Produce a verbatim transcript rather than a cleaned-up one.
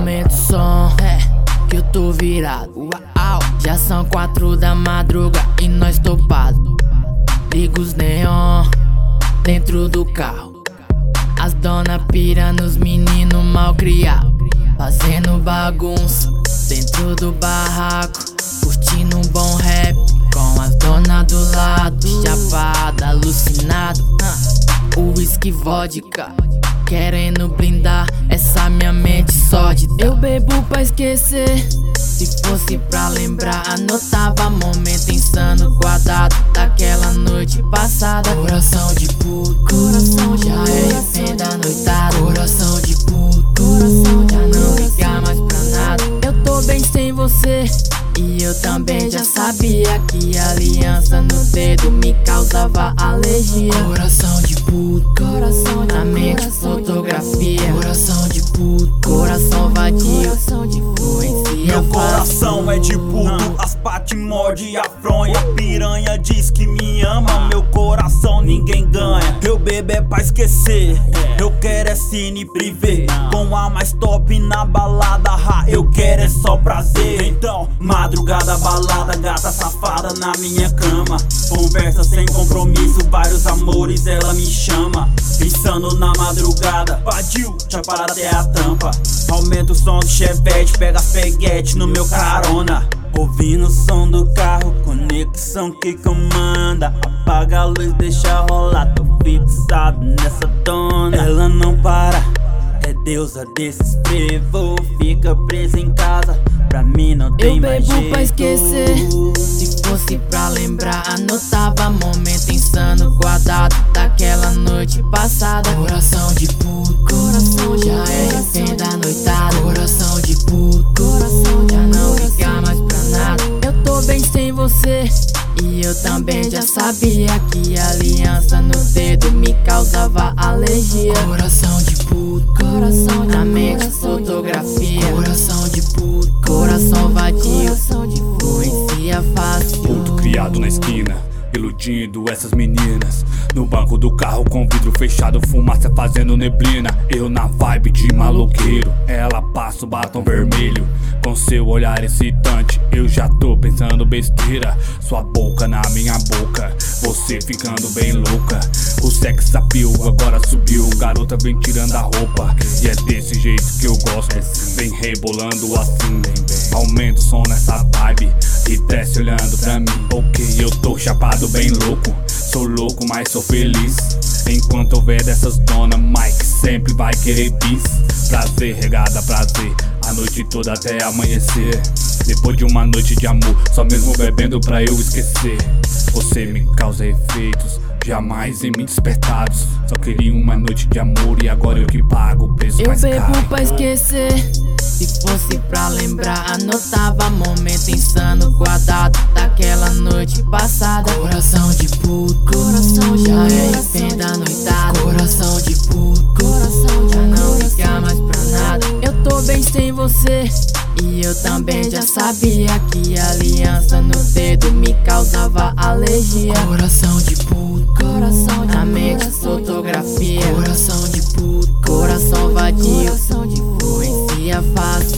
Aumenta o som, é, que eu tô virado. Uau. Já são quatro da madruga e nós topado. Liga os neon dentro do carro. As dona pira nos meninos mal criados, fazendo bagunça dentro do barraco, curtindo um bom rap com as dona do lado. Chapada, alucinado, uh, uísque, vodka, querendo blindar essa minha mente sórdida. Eu bebo pra esquecer, se fosse pra lembrar anotava momento insano guardado daquela noite passada. Coração de puto, coração já é refém da noitada. Coração de puto, coração já não liga mais pra nada. Eu tô bem sem você e eu também já sabia que a aliança no dedo me causava alergia. Coração de puto, coração na mente fotografia. Coração de puto, coração vadio, coração de influência. Meu coração é de puto, as patas morde, afronha. Piranha diz que me ama, meu coração ninguém ganha. Eu bebo é pra esquecer, eu quero é cine privê, com a mais top na balada, ha, eu quero é só prazer. Então, madrugada, balada, gata safada na minha cama. Conversa sem compromisso, vários amores ela me chama. Pensando na madrugada, vadio, chapada até a tampa. Aumenta o som do chevette, pega as peguete no meu carona. Ouvindo o som do carro, conexão que comanda. Apaga a luz, deixa rolar, tô fixado nessa dona. Ela não para, é deusa desses frevo. Fica presa em casa, pra mim não tem mais jeito. Eu bebo pra esquecer, se fosse pra lembrar anotava momento insano guardado daquela noite passada. Coração de puto, coração já é refém da noitada. Coração de puto, coração já não liga mais pra nada. Eu tô bem sem você e eu também já sabia que a aliança no dedo me causava alergia. Coração de puto, coração na mente fotografia. Coração de puto, coração vadio, coração de influência fácil. Puto criado na esquina, iludindo essas meninas. No banco do carro com vidro fechado, fumaça fazendo neblina. Eu na vibe de maloqueiro, ela passa o batom vermelho. Com seu olhar excitante, eu já tô pensando besteira. Sua boca na minha boca, você ficando bem louca. O sex appeal agora subiu, garota vem tirando a roupa. E é desse jeito que eu gosto, vem rebolando assim. Aumenta o som nessa vibe e desce olhando pra mim. Ok, eu tô chapado bem louco, sou louco mas sou feliz. Enquanto houver dessas dona, Mike sempre vai querer bis. Prazer, regada, prazer, a noite toda até amanhecer. Depois de uma noite de amor, só mesmo bebendo pra eu esquecer. Você me causa efeitos jamais em mim despertados. Só queria uma noite de amor e agora eu que pago o preço mais caro. Eu bebo pra esquecer, se fosse pra lembrar anotava momento insano guardado daquela noite passada. Coração de puto, coração já é refém da noitada. Coração de puto, coração já não liga mais pra nada. Eu tô bem sem você e eu também já sabia que a aliança no dedo me causava alergia. Coração de puto, coração na mente fotografia. Coração de puto, coração vadio, coração de influência fácil.